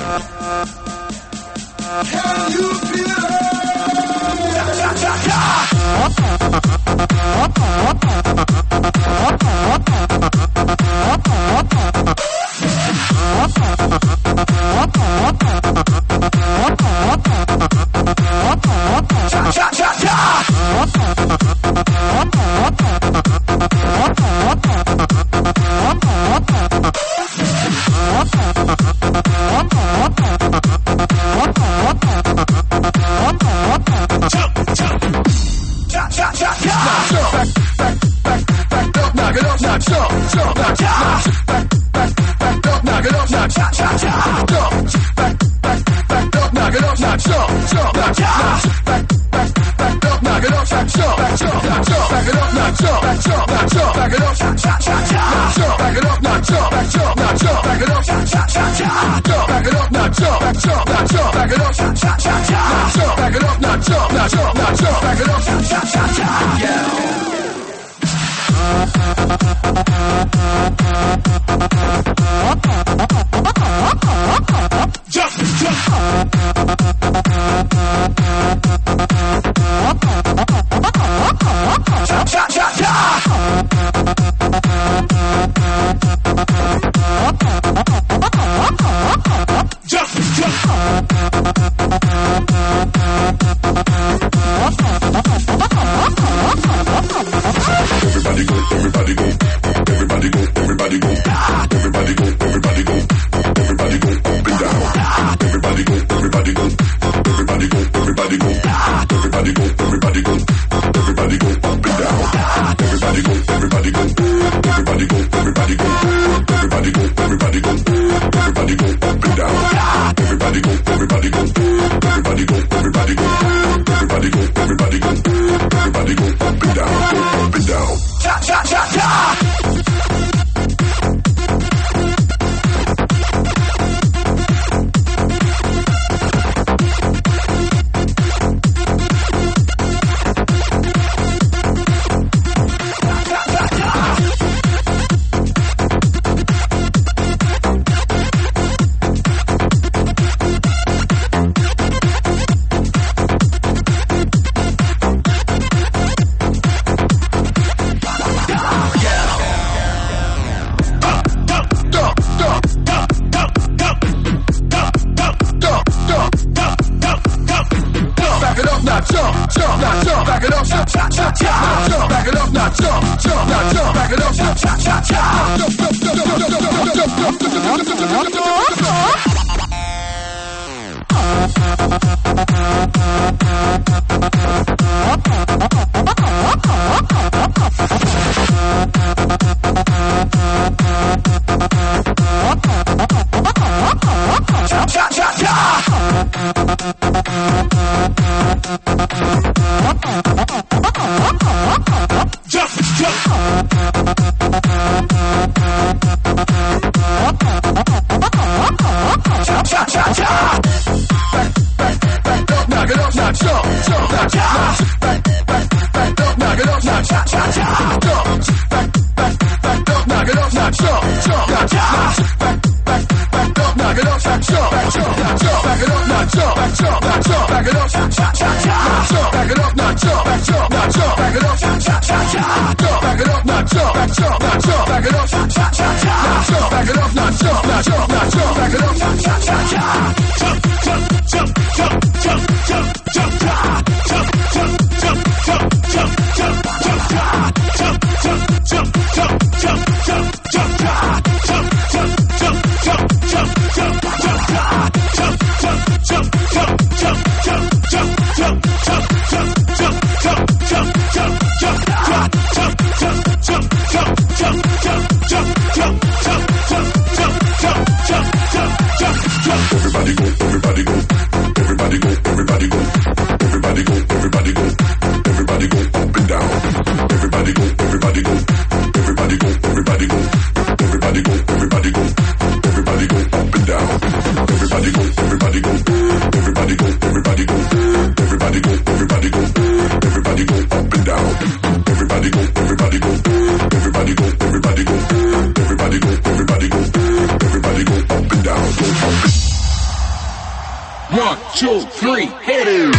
Can you feel it? 1, 2, 3, hit it.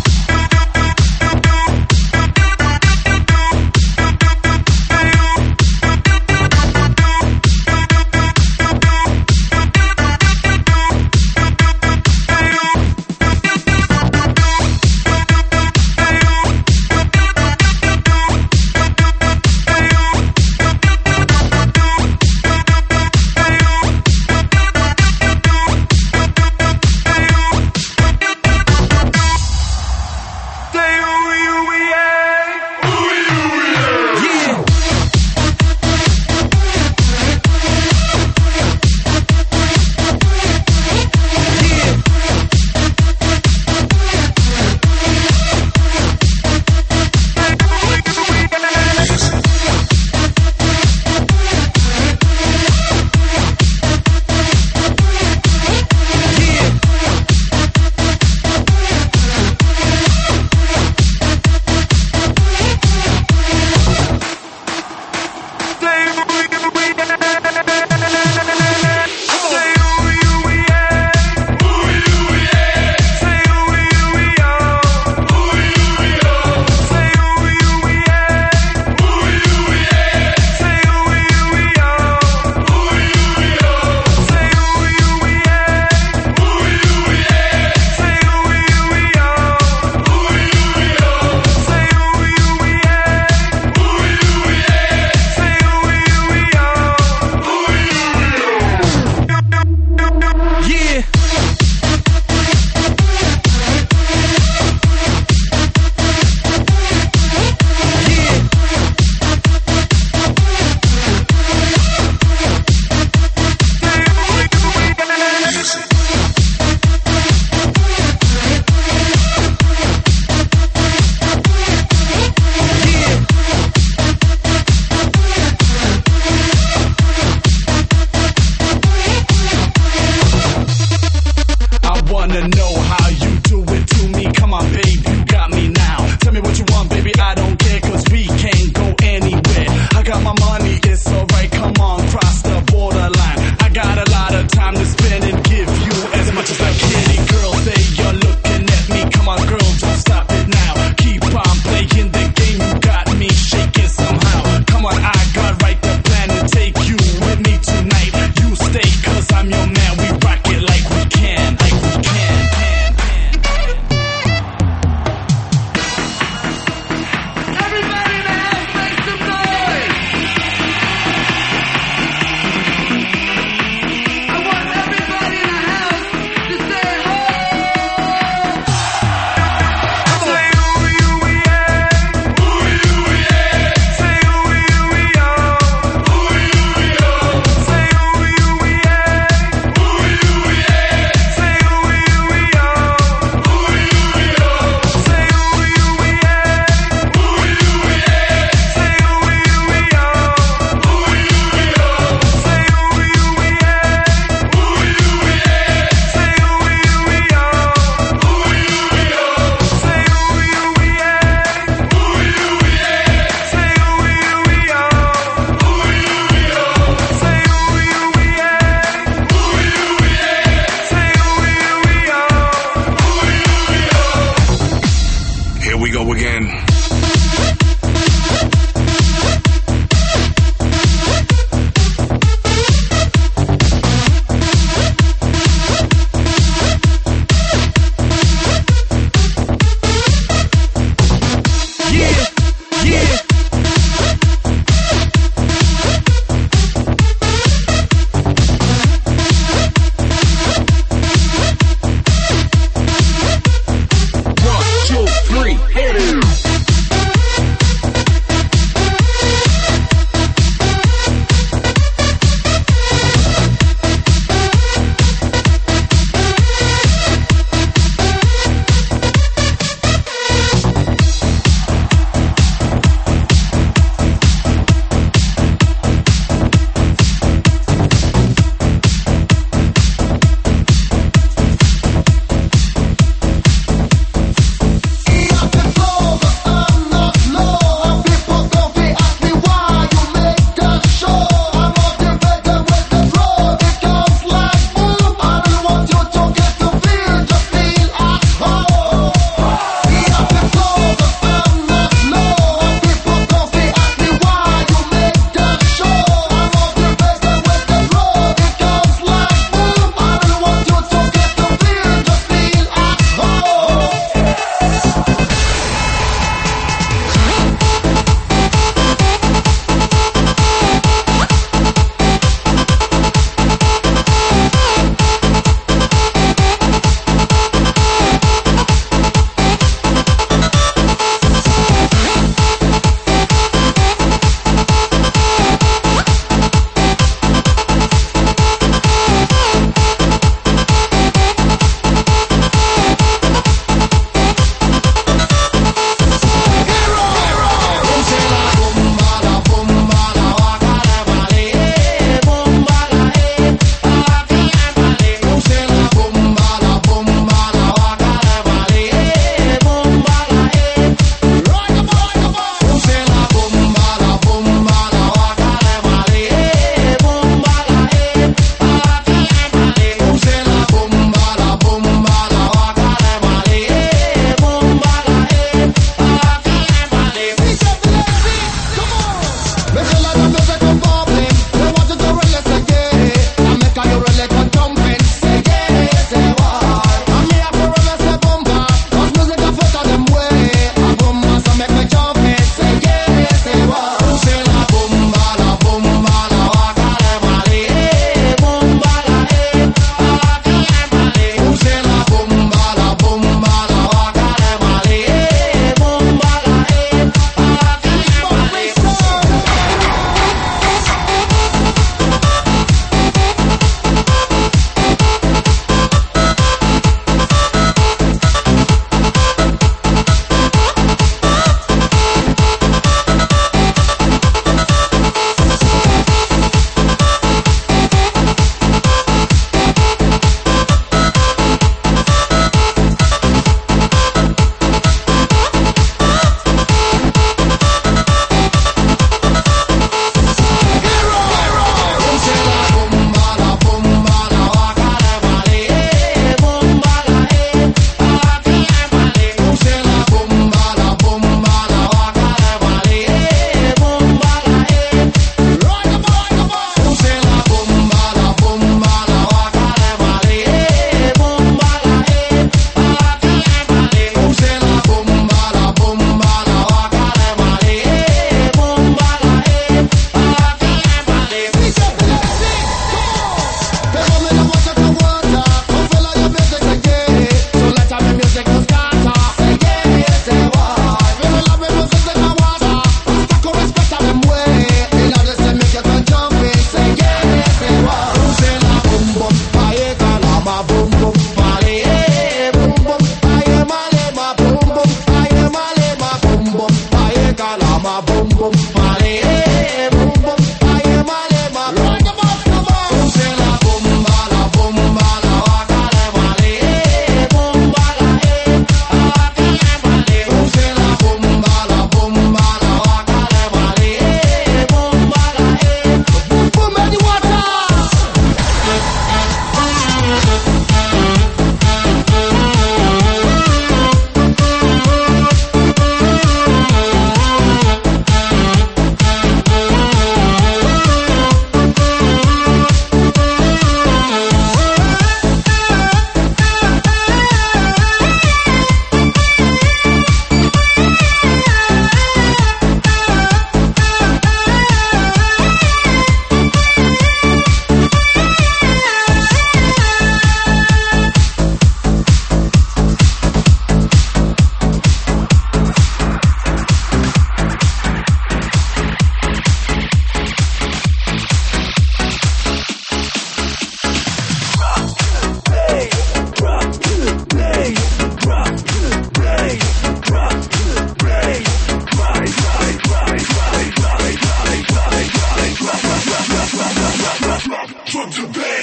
Wanna know how you do it to me? Come on, babe, you got me now. Tell me what you want, baby, I don't care, cause we can't go anywhere. I got my money, it's alright, come on, cross the borderline. I got a lot of time to spend and give you as much as I can. Girl, say you're looking at me, come on, girl, don't stop it now. Keep on playing the game, you got me shaking somehow. Come on, I got right the plan to take you with me tonight. You stay, cause I'm your man, we rock it like we can. Like we can.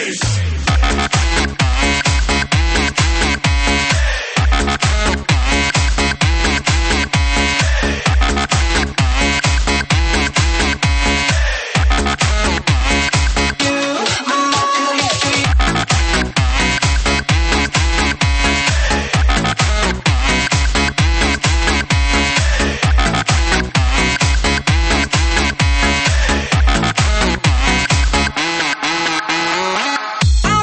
I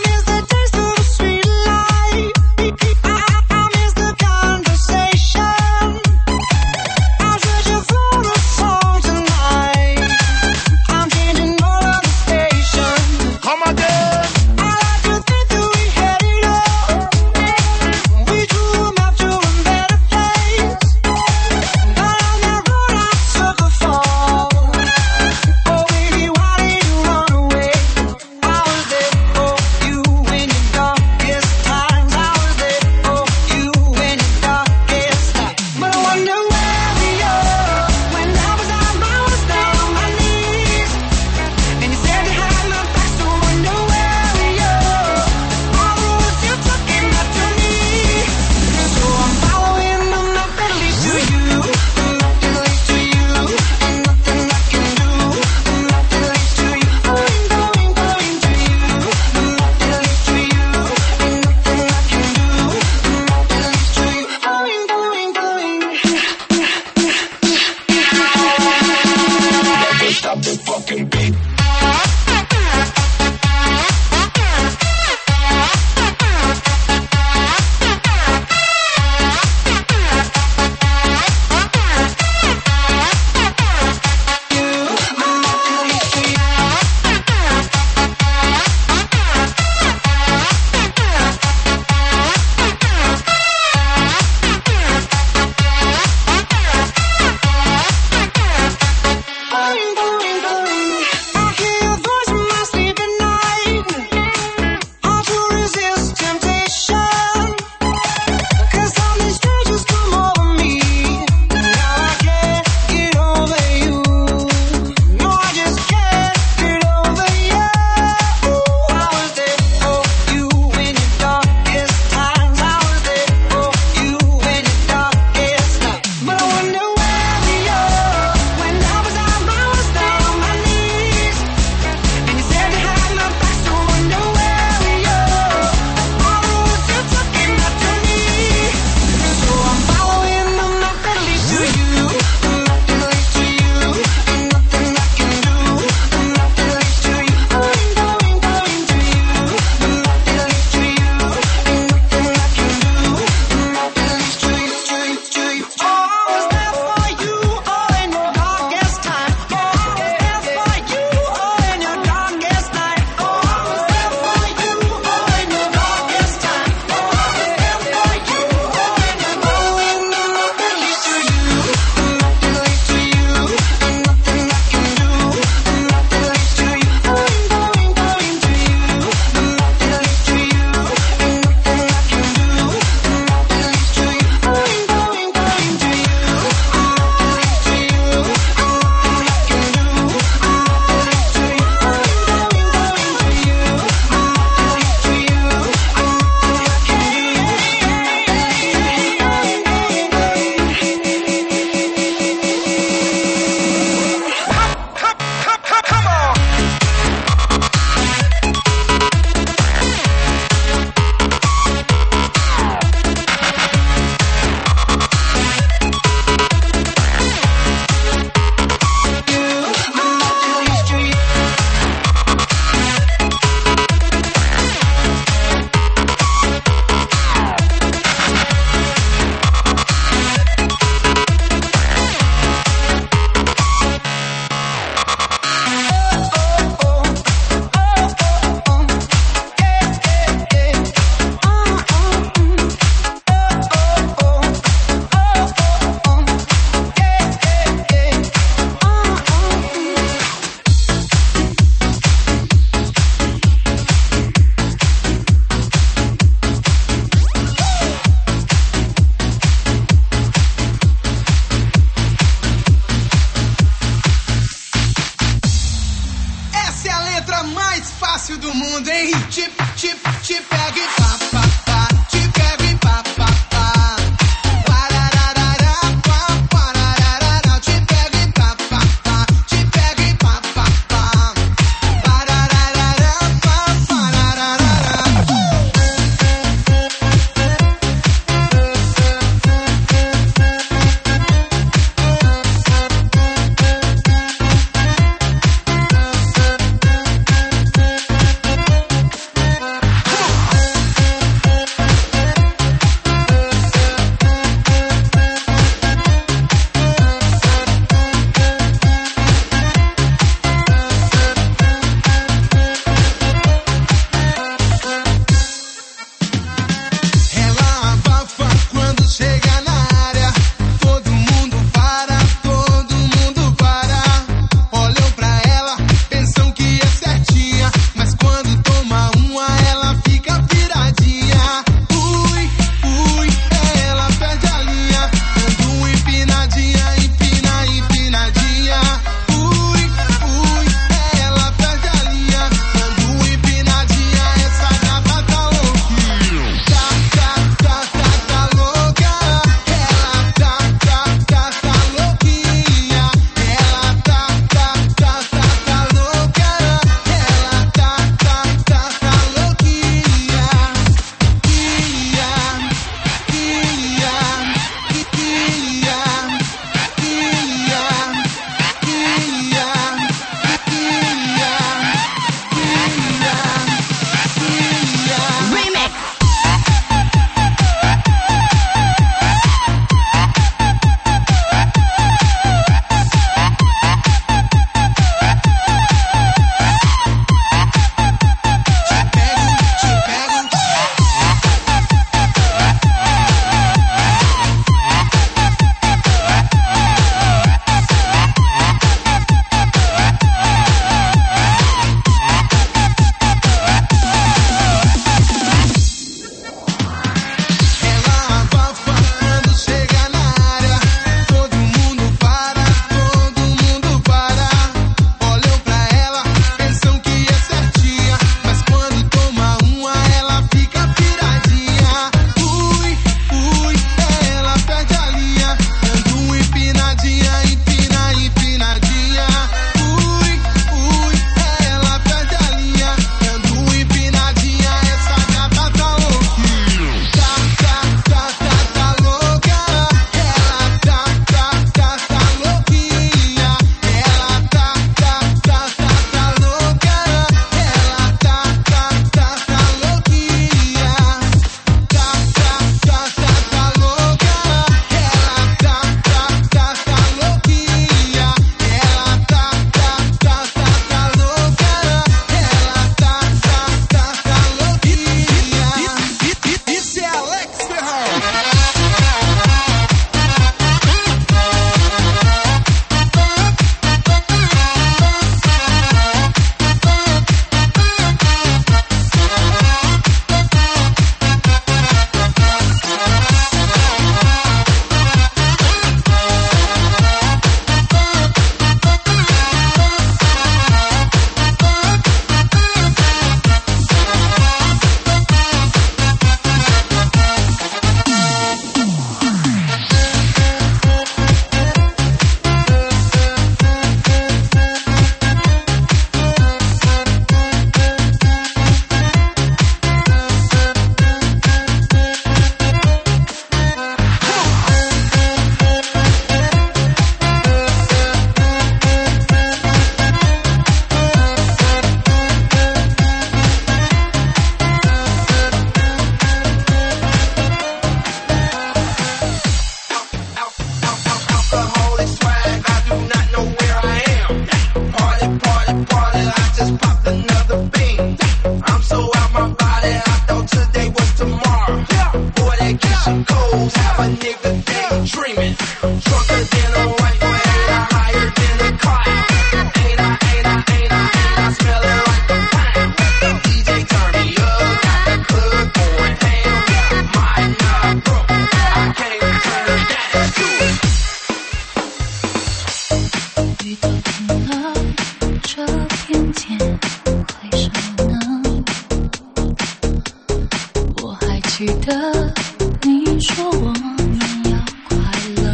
记得你说我们要快乐，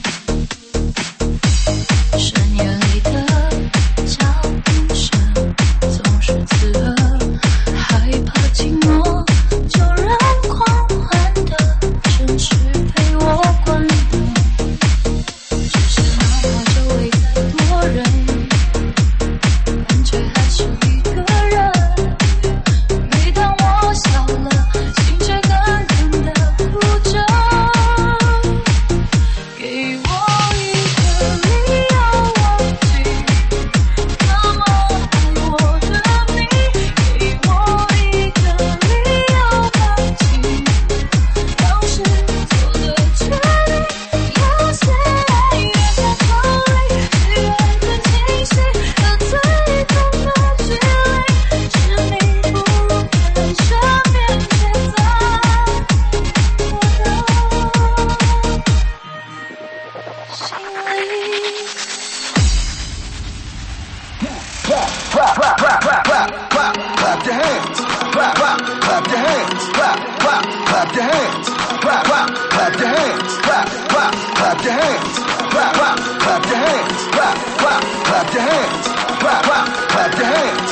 深夜里的脚步声总是刺耳，害怕寂寞就让狂欢的城市陪我关灯，只是哪怕周围再多人，感觉还是一个人。每当我笑了，心却狠狠地哭着。给我一个理由忘记那么爱我的你，给我一个理由放弃当时做的决定。有些爱越想逃离，只爱更清晰和最痛的距离，是你不如看身边却在我的心里。 Clap your hands, clap your hands, clap your hands, clap your hands, clap your hands, clap your hands, clap your hands, clap your hands.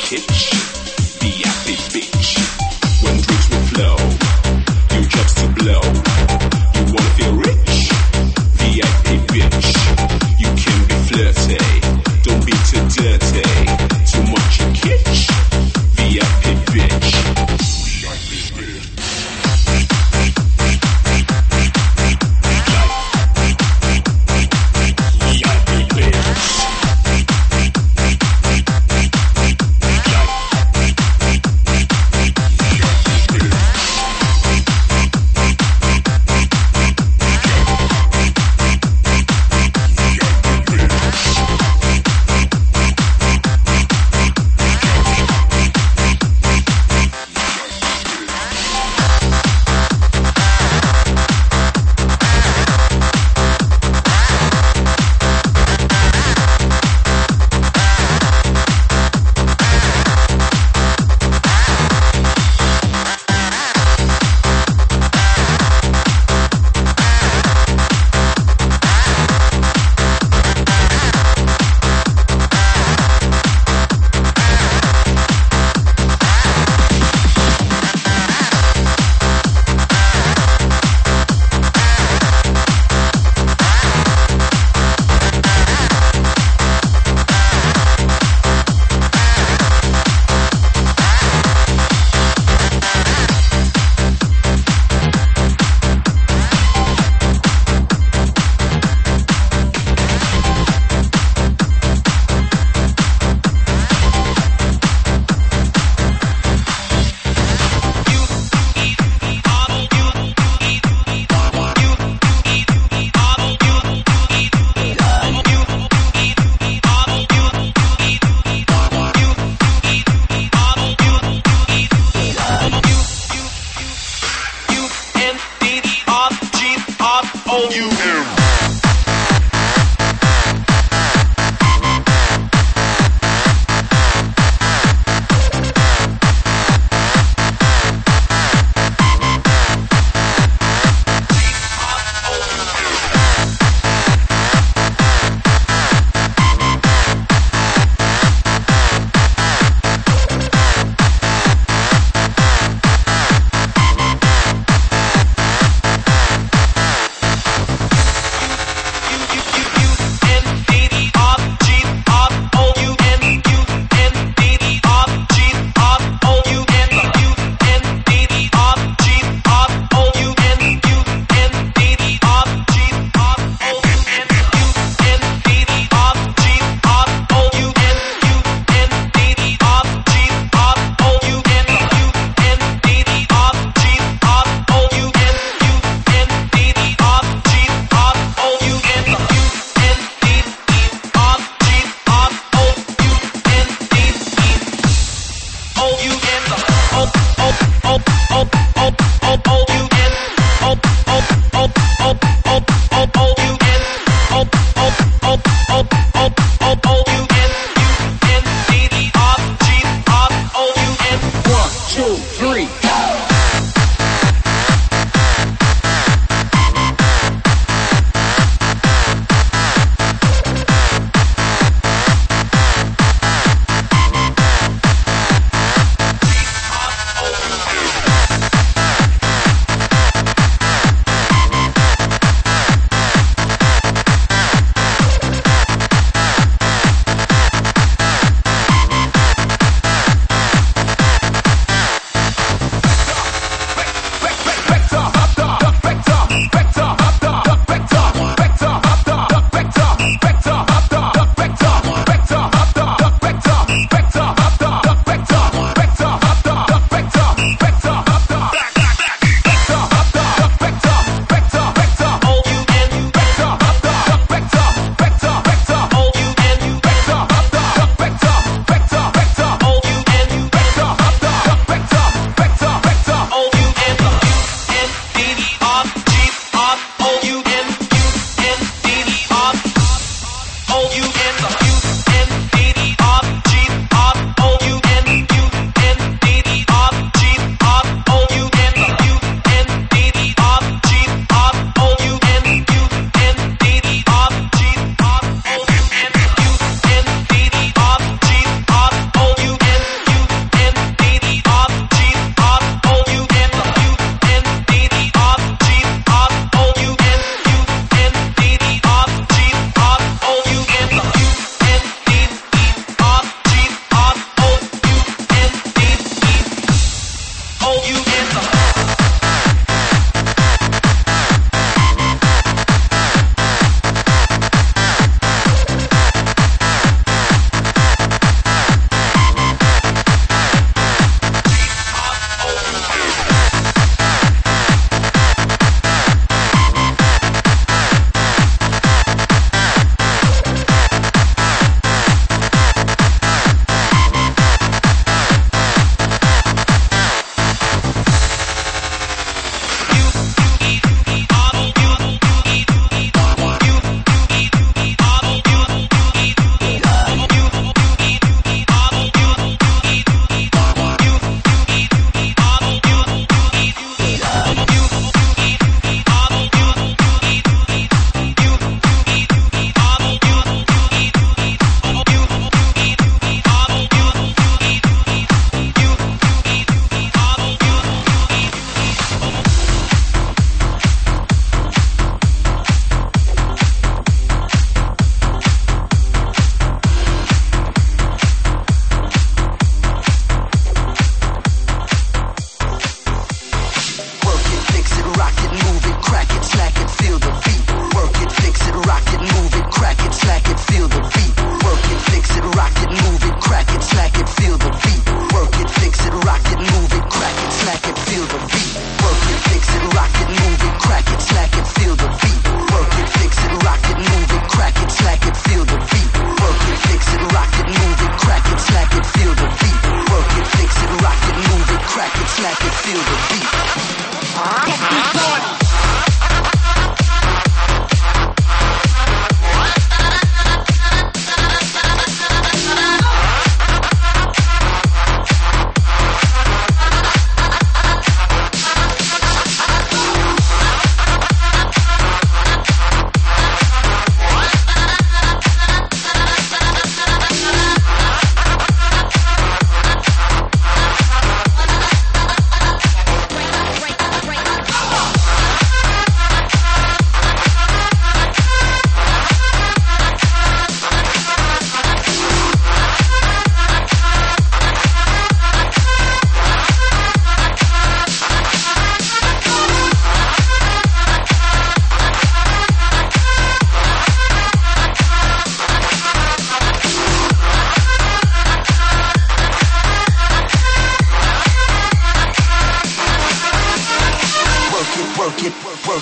kitsch. VIP bitch. When drinks will flow, you just to blow. You wanna feel rich? VIP bitch. You can be flirty, don't be too dirty. Too much you kitsch. VIP bitch. VIP bitch.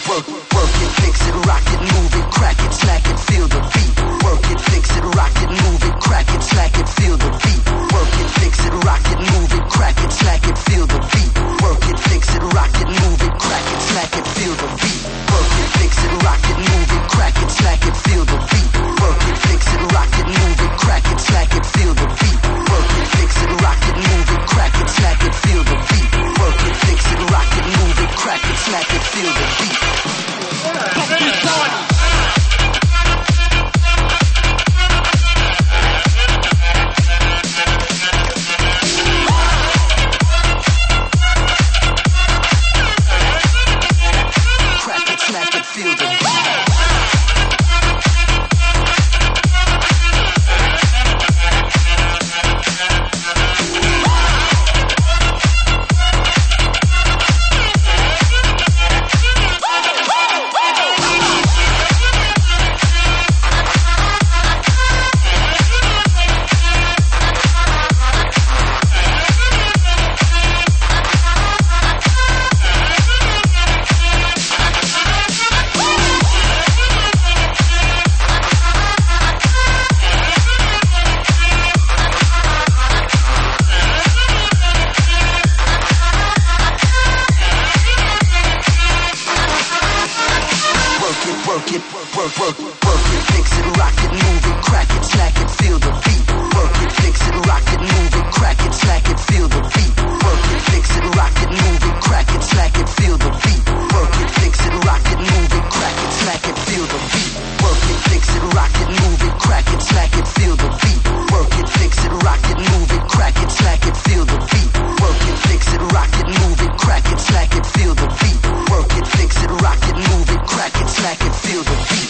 work it, fix it, rock it, move it, crack it, slack it, feel the beat. Work it, fix it, rock it, move it, crack it, slack it, feel the beat. Work it, fix it, rock it, move it, crack it, slack it, feel the beat. Work it, fix it, rock it, move it, crack it, slack it, feel the beat. Work it, fix it, rock it, move it, crack it, slack it, feel the beat. Work it, fix it, rock it, move it, crack it, slack it, feel the beat. Work it, fix it, rock it, move it, crack it, slack it, feel the beat. Work it, fix it, rock it, move it, crack it, slack it, feel the beat. Crack it, slack it, feel the beat. Work it, fix it, rock it, move it, crack it, slack it, feel the beat. Work it, fix it, rock it, move it, crack it, slack it, feel the beat. Work it, fix it, rock it, move it, crack it, slack it, feel the beat. Work it, fix it, rock it, move it, crack it, slack it, feel the beat. Work it, fix it, rock it, move it, crack it, slack it, feel the beat. Work it, fix it, rock it, move it, crack it, slack it, feel the beat. Work it, fix it, rock it, move it, crack it, slack it, feel the beat. Work it, fix it, rock it, move it, crack it, slack it, feel the beat.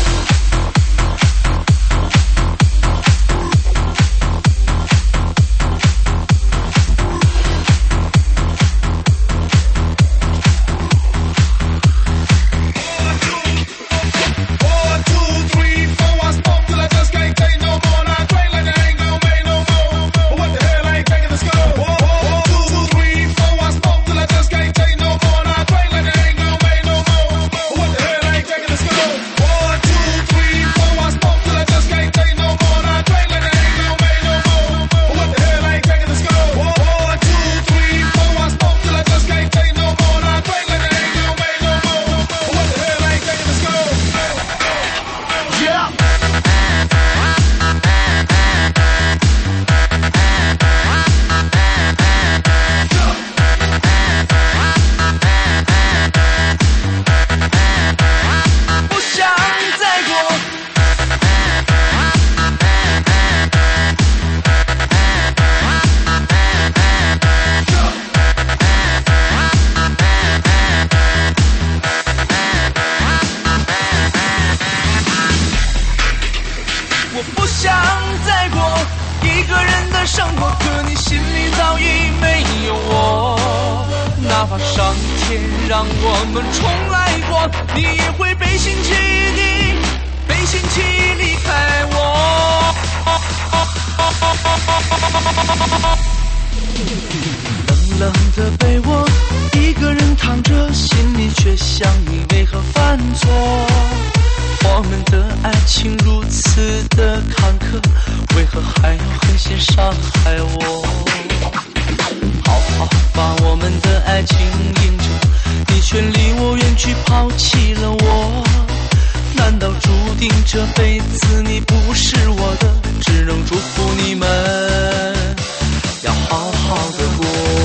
冷的被窝，一个人躺着，心里却想你为何犯错？我们的爱情如此的坎坷，为何还要狠心伤害我？好好把我们的爱经营着，你却离我远去，抛弃了我。难道注定这辈子你不是我的？只能祝福你们要好好的过。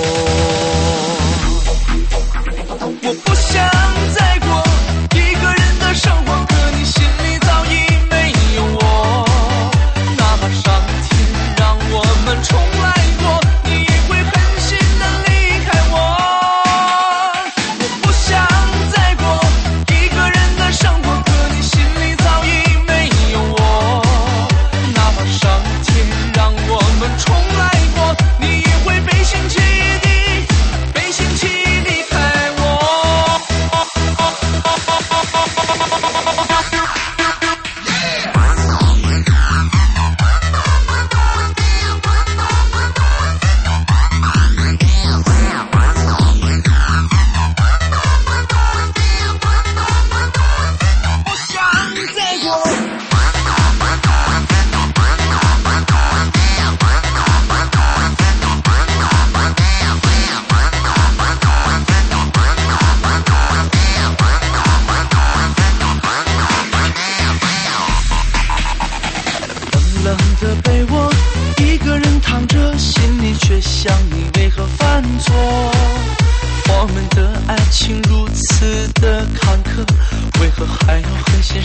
我不想再过一个人的生活，可你心里早已没有我。哪怕上天让我们重来过，你也会狠心的离开我。我不想再过一个人的生活，可你心里早已没有我。哪怕上天让我们重来过，你也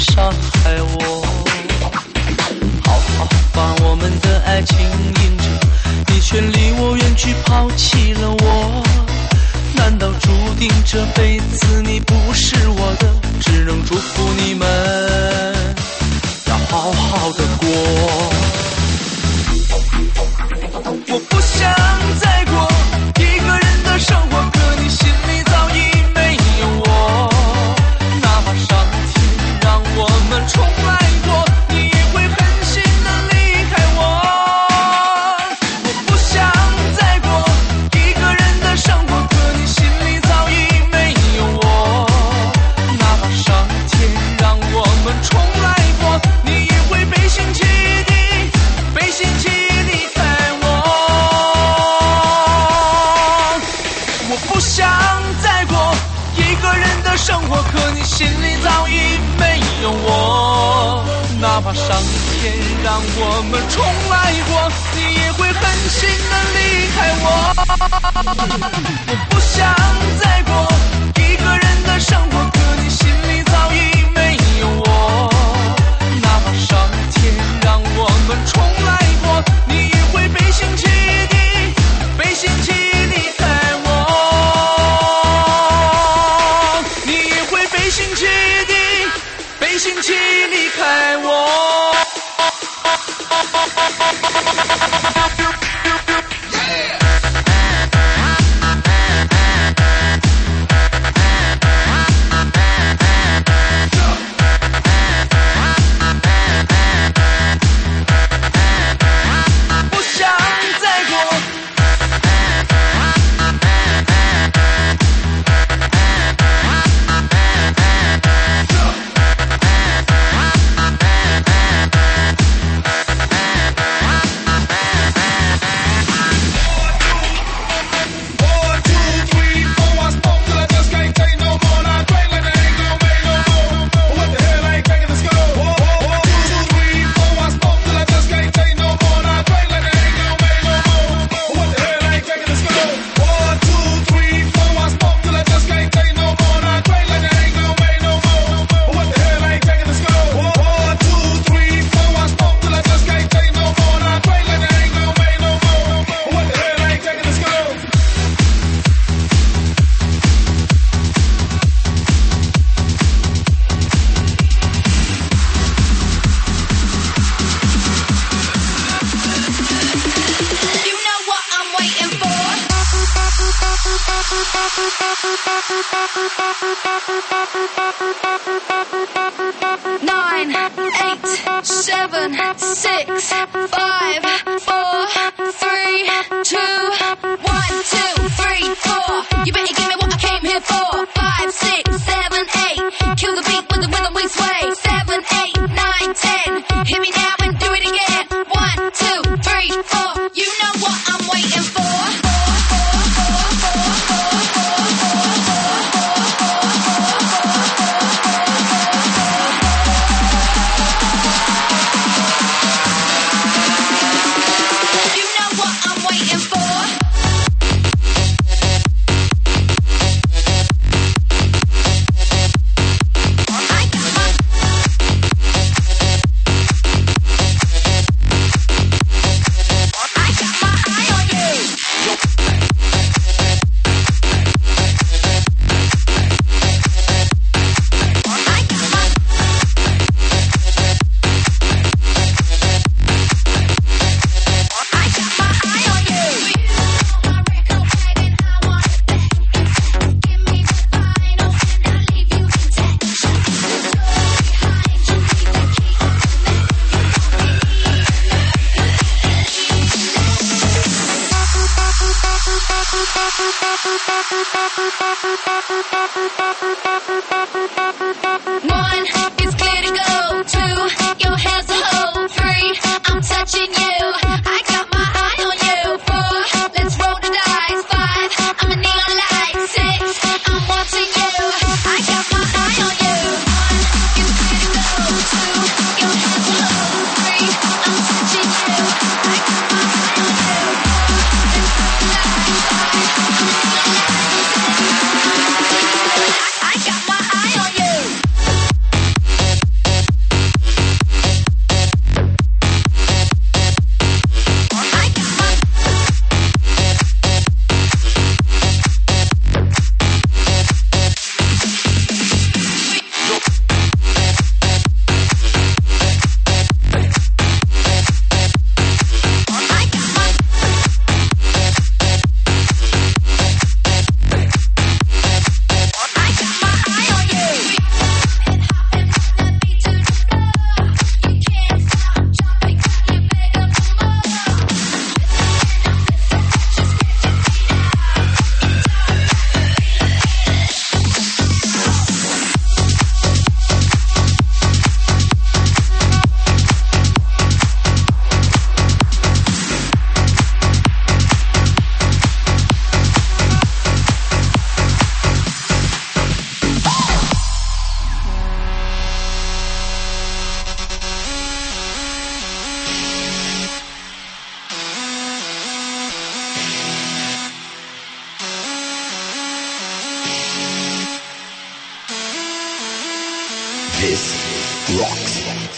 伤害我。好好把我们的爱经营着，你却离我远去，抛弃了我。难道注定这辈子你不是我的？只能祝福你们要好好的过。我不想再过一个人的生活，可你心里早已没有我。哪怕上天让我们重来过，你也会狠心的离开我。我不想再过一个人的生活，可你心里早已没有我。哪怕上天让我们重来过，你也会背信弃义，背信弃义离开我。我不想再过一个人的生活，可你心里早已没有我。哪怕上天让我们重来过，你也会狠心的离开我。我不想再过一个人的生活，可你心里早已没有我。哪怕上天让我们重来过，你也会背信弃义，背信弃义离开我。你也会背信弃义，背信弃义离开我。不想再过 This rocks.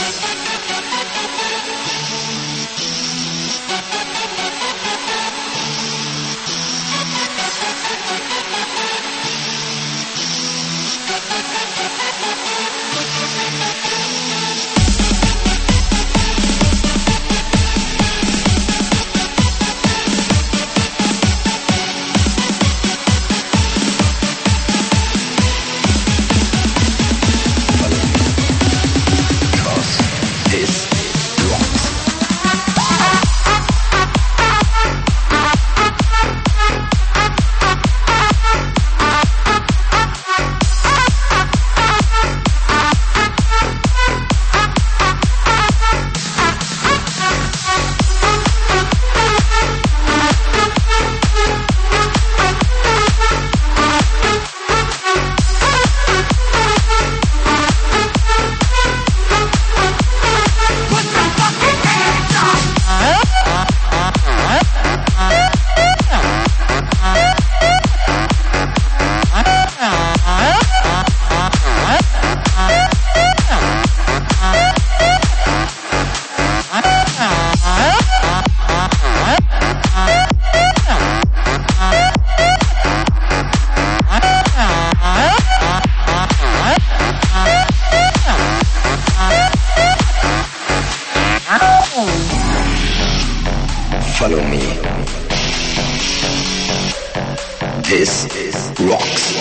Follow me. This rocks.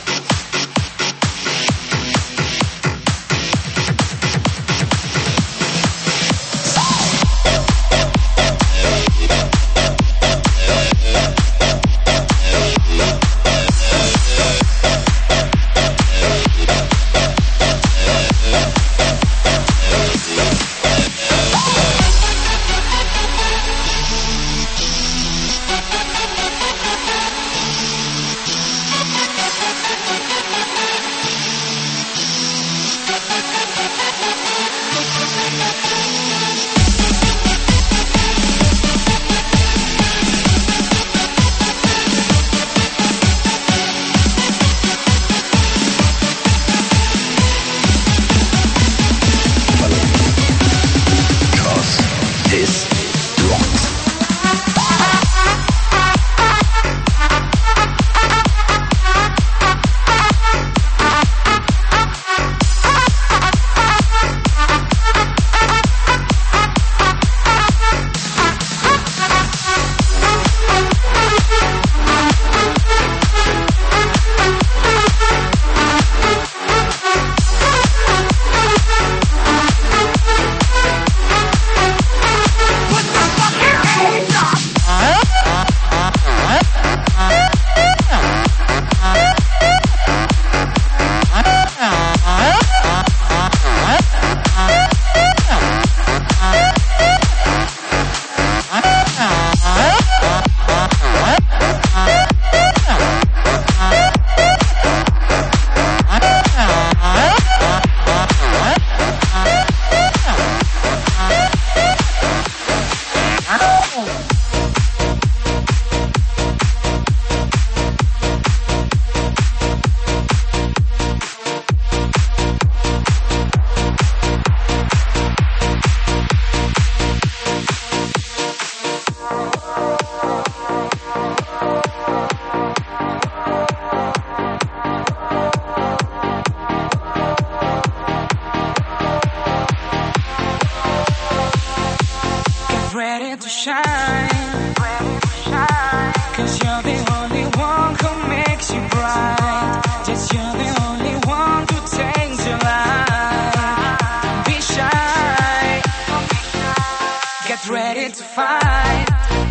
Ready to shine, 'cause you're the only one who makes you bright. Just you're the only one to change your life. Don't be shy, get ready to fight.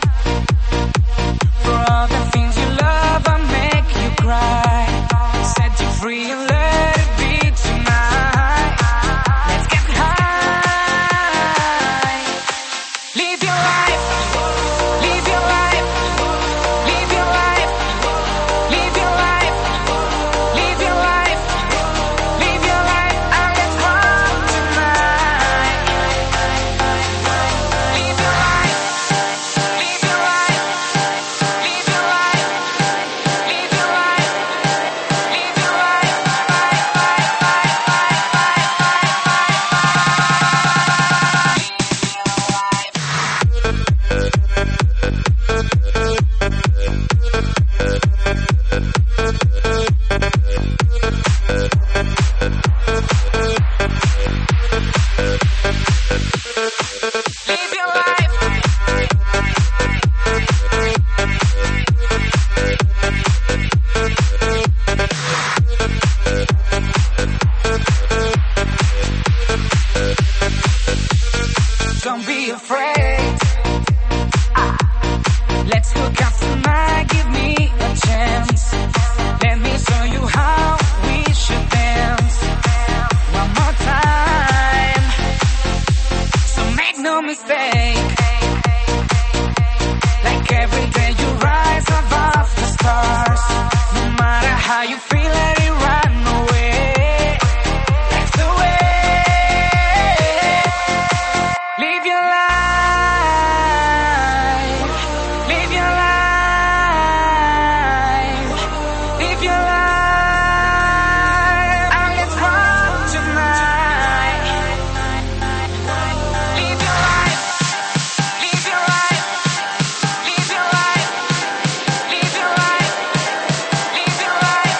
For all the things you love, I'll make you cry. Set you free and let it be tonight. Let's get high. Live your life, live your life, live your afraid. Let's hook up tonight, give me a chance. Let me show you how we should dance. One more time, so make no mistake. Like every day you rise above the stars. No matter how you feel, let it run away. That's the way. Live your life. Live your life. Live your life. And let's rock tonight. Live your life. Live your life. Live your life. Live your life. Live your life.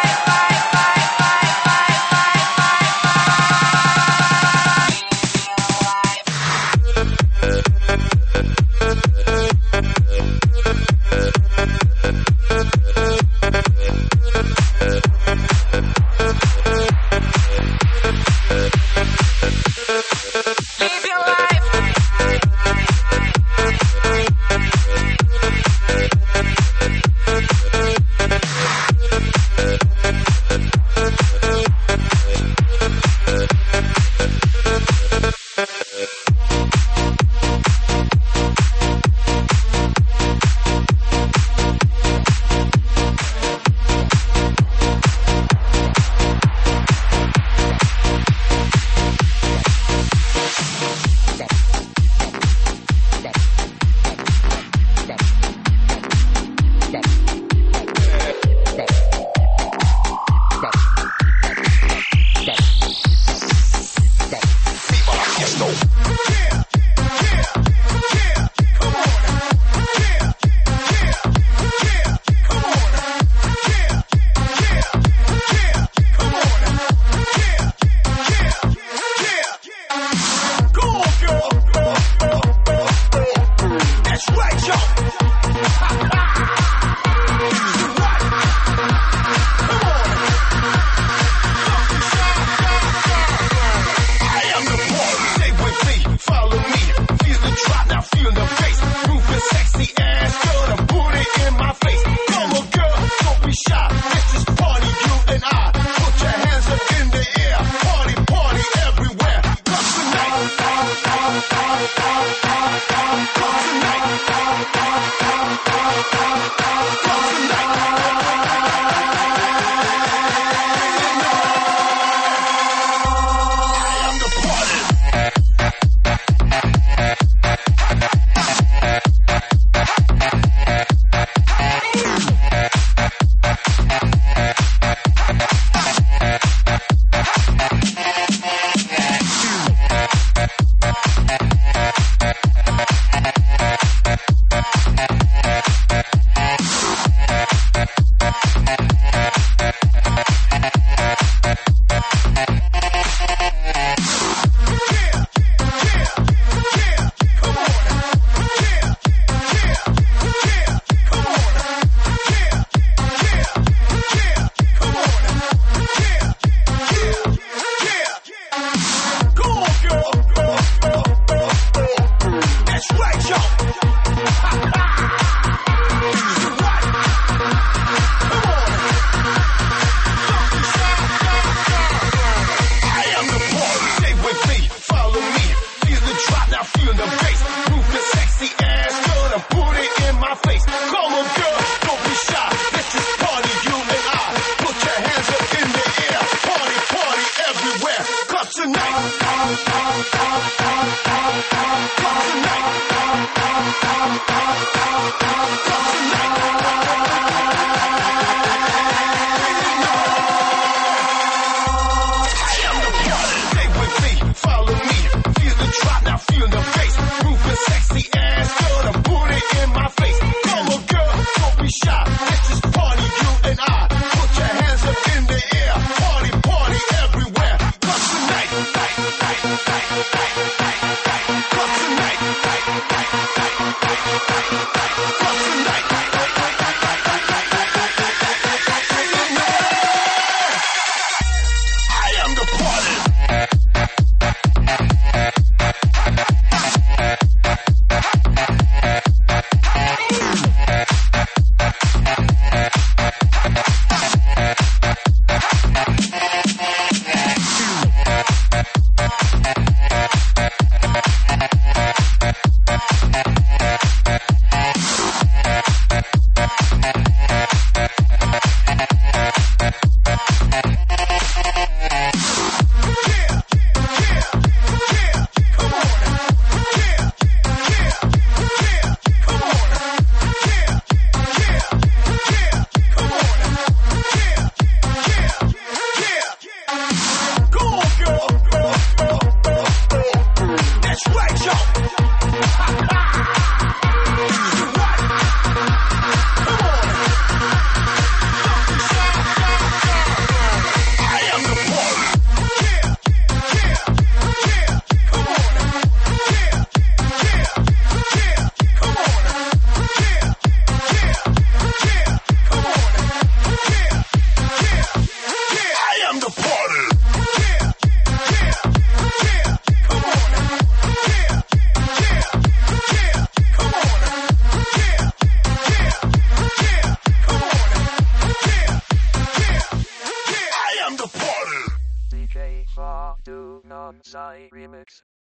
Live your life. Soft Do Non Sai Remix.